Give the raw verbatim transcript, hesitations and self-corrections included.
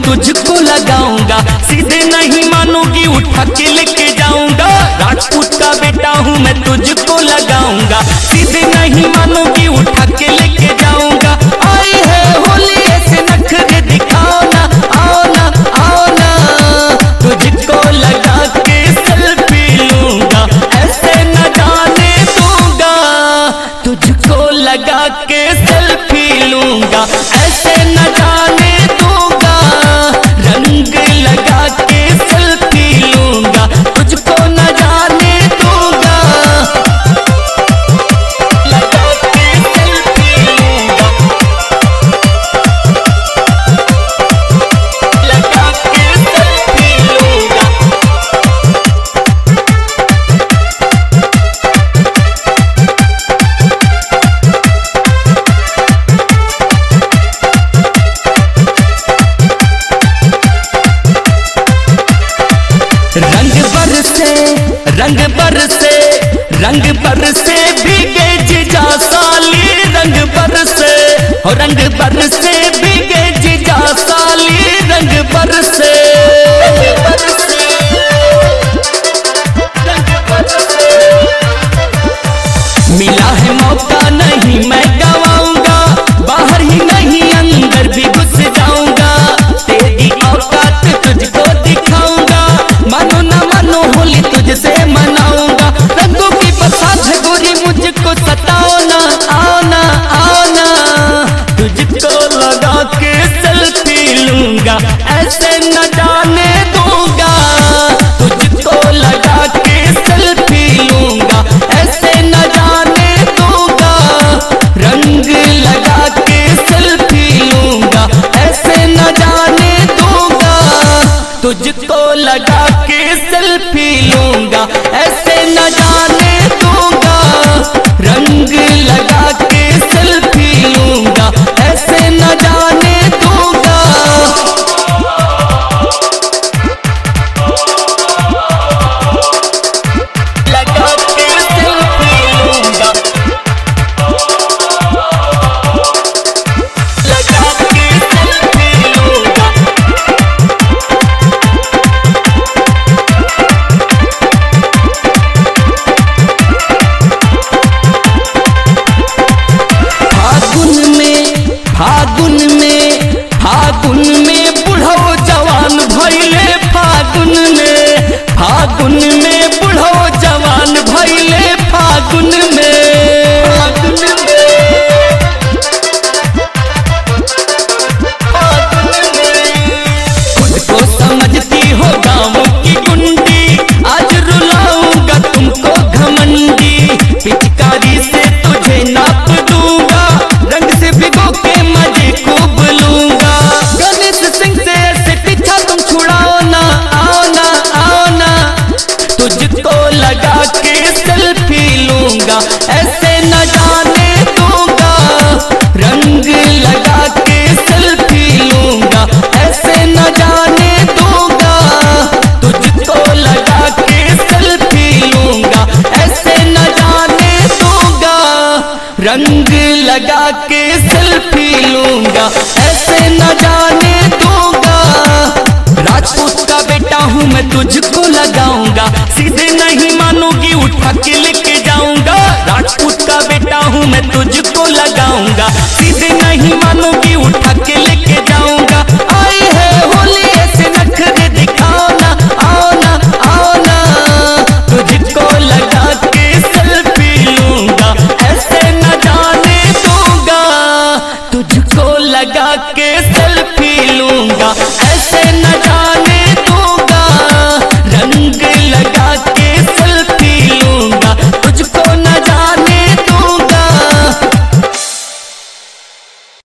तुझको लगाऊंगा, सीधे नहीं मानोगी उठा के लेके जाऊंगा। राजपूत का बेटा हूँ मैं तुझको लगाऊंगा, सीधे नहीं मानोगी उठा के लेके जाऊंगा। आई है होली ऐसे नखरे दिखाओ ना, आओ ना आओ ना, तुझको लगा के सेल्फी लूंगा, ऐसे न जाने दूंगा। तुझको लगा के सेल्फी लूंगा, ऐसे न जाने दूंगा। रंग लगा के सेल्फी लूंगा, तुझको न जाने दूंगा। लगा के सेल्फी लूंगा, लगा के सेल्फी लूंगा। रंग बरसे रंग बरसे रंग बरसे भीगे जीजा साली, रंग बरसे हो रंग बरसे भीगे जीजा साली, रंग बरसे रंग बरसे रंग बरसे। मिला है मौका नहीं मैं गवाऊंगा, बाहर ही नहीं अंदर भी घुस जाऊंगा। तेरी औकात तुझको दिखाऊंगा, मानो ना मानो होली तुझसे मनाऊंगा। रंगों की बरसात है गोरी मुझको सताओ ना, आओ ना आओ ना, तुझको लगा के सेल्फी लूंगा, ऐसे न जाने दूंगा। तुझको लगा के सेल्फी लूंगा, ऐसे न जाने दूंगा। रंग लगा के सेल्फी लूंगा, ऐसे न जाने दूंगा। तुझको लगा के सेल्फी लूंगा, ऐसे न जाने दूंगा। रंग लगा के सेल्फी लूंगा, ऐसे न जाने दूंगा। लगा के सेल्फी लूंगा, लगा के सेल्फी लूंगा। फागुन में फागुन में फागुन में बुढ़ो जवान भइले, फागुन में फागुन में बुढ़ो जवान भइले, फागुन में फागुन में फागुन में। खुद को समझती हो गाँव की गुंडी, आज रुलाऊंगा तुमको घमंडी। पिचकारी से तुझे नाप दूंगा, रंग से भिगो के मजे खूब लूंगा। गणेश सिंह से ऐसे पीछा तुम छुड़ाओ ना, आओ ना आओ ना, तुझको लगा के सेल्फी लूंगा, ऐसे न जाने दूंगा। रंग लगा के सेल्फी लूंगा, ऐसे न जाने दूंगा। तुझको लगा के सेल्फी लूंगा, ऐसे न जाने दूंगा। रंग लगा के सेल्फी लूंगा, ऐसे न जाने दूंगा। राजपूत का बेटा हूँ मैं तुझको लगाऊंगा, सीधे नहीं मानोगी उठा के लेके जाऊंगा। राजपूत का बेटा हूँ मैं तुझको लगाऊंगा, सीधे नहीं मानोगी उठा के लेके जाऊंगा। आई है होली ऐसे नखरे दिखाओ ना, आओ ना आओ ना, तुझको लगा के सेल्फी लूंगा, ऐसे न जाने दूंगा। तुझको लगा के सेल्फी लूंगा, ऐसे न जाने